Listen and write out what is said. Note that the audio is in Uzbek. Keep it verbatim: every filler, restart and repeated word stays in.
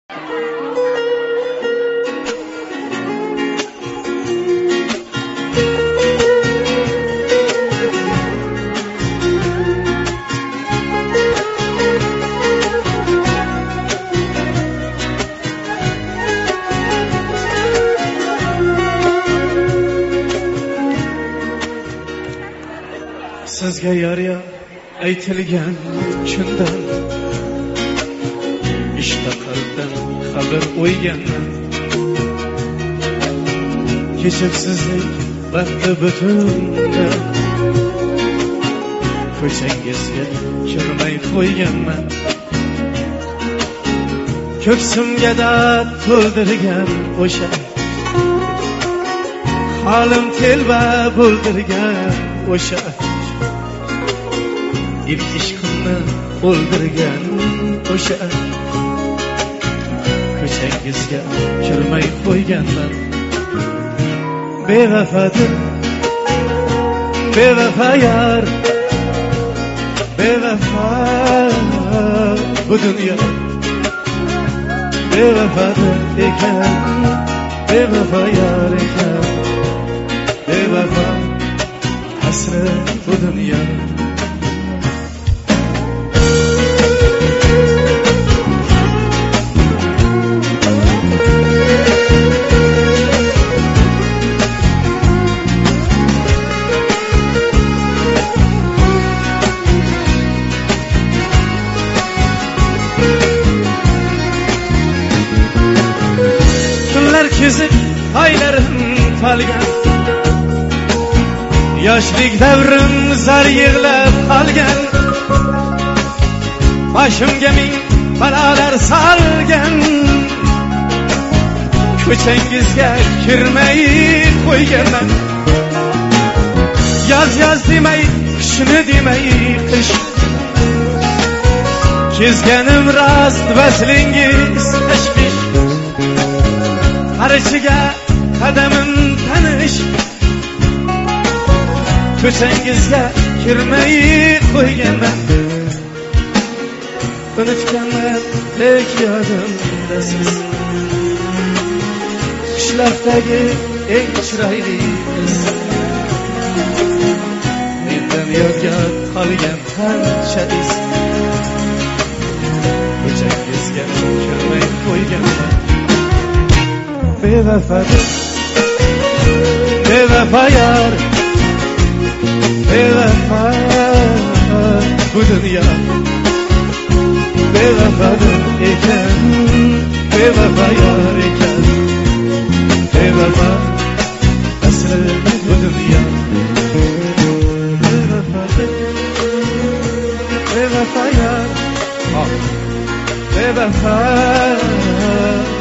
Sizga yarya aytilgan kundan ishta qalbdan xabar o'yganman. Kechibsizlik vaqti butunda ko'changizga kirmay qo'yganman. Ko'ksimga dard to'ldirgan o'sha halim telba bo'ldirgan o'sha ilk ishqimni o'ldirgan o'sha ko'changizga kirmay qo'yganman. Bevafadir, bevafa yar, bevafa bu dunyo. Bevafadir ekan, bevafa yar ekan, bevafa hasrat bu dunyo. Kezib aylarim talgan, yoshlik davrim zar yig'lab qolgan. Boshimga ming balolar solgan, ko'changizga kirmay qo'yganman. Yoz yoz demay, qishni demay qish, kezganim rost vaslingiz tashvish. Qarashiga qadamim tanish, ko'changizga kirmay qo'yganman. Unutganman lek yodimda siz, qishloqdagi eng chiroyli qiz. Mendan yodgor qolgan qancha iz, ko'changizga kirmay qo'yganman. Bevafadir, bevafa yar, bevafa bu dunyo. Bevafadir ekan, bevafa yar ekan, bevafa asli bu dunyo. Bevafadir, bevafa yar, bevafa